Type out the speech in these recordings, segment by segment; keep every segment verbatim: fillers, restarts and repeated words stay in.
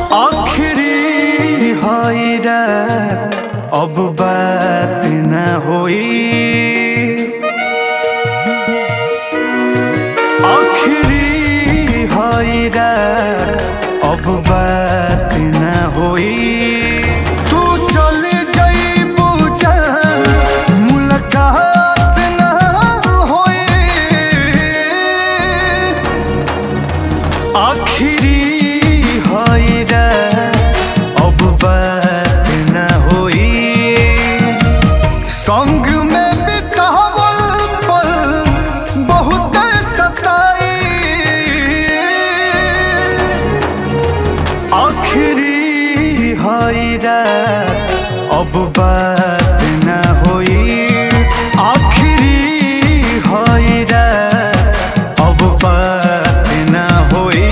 आखिरी हाई रात अब बात न होई। आखिरी हाई रात अब बात न होई। तू चले जाइबू जान मुलाकात न होई। आखिरी हाई रात अब बात न होई। संग में बितावल पल बहुत सताई। आखिरी हाई रात अब बात न होई। आखिरी हाई रात अब बात न होई।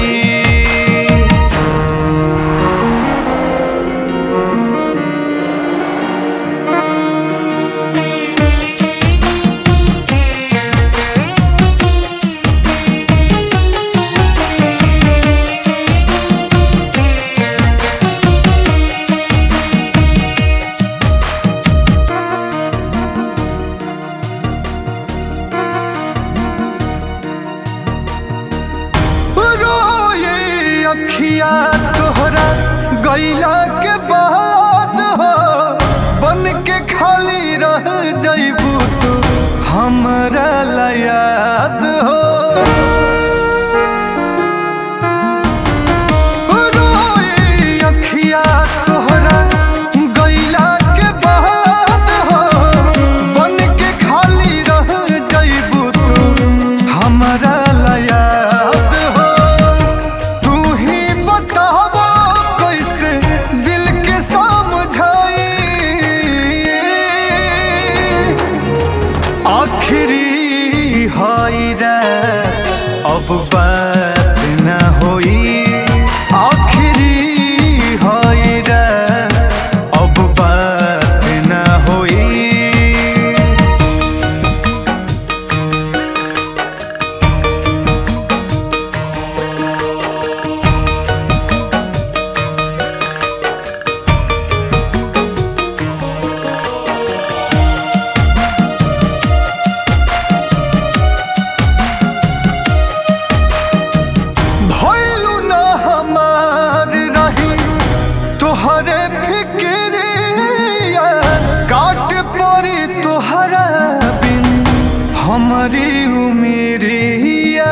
अखिया तोहरा गईला के बाद हो बन के खाली रह जाइबू तू हमरा ला याद हो। रोई अखिया तोहरा गईला के बाद हो बन के खाली रह जाइबू तू हमरा ला याद हो। आखिरी हाई रात अब बात न होई। आखिरी हाई रात अब बात न होई। तोहरे फिक्रिया काट पड़ी तोहरा बिन हमारी उम्रिया।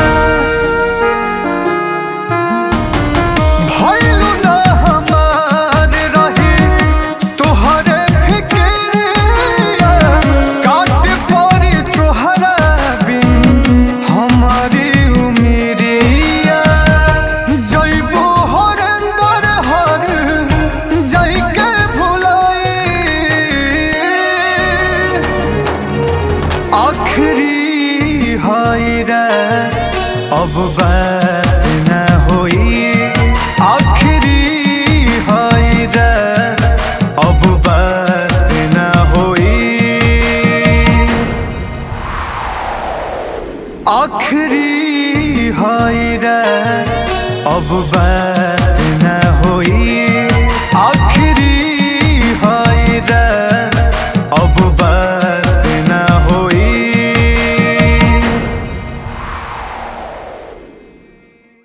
भइलू ना हमार रही तोहरे फिक्रिया काट पड़ी तोहरा बिन हमारी उम्रिया। जइबू हरेंदर हर जाइके भुलाई। आखिरी हाई रात अब बात न होई। आखिरी हाई रात अब बात न होई। आखिरी हाई रात अब बात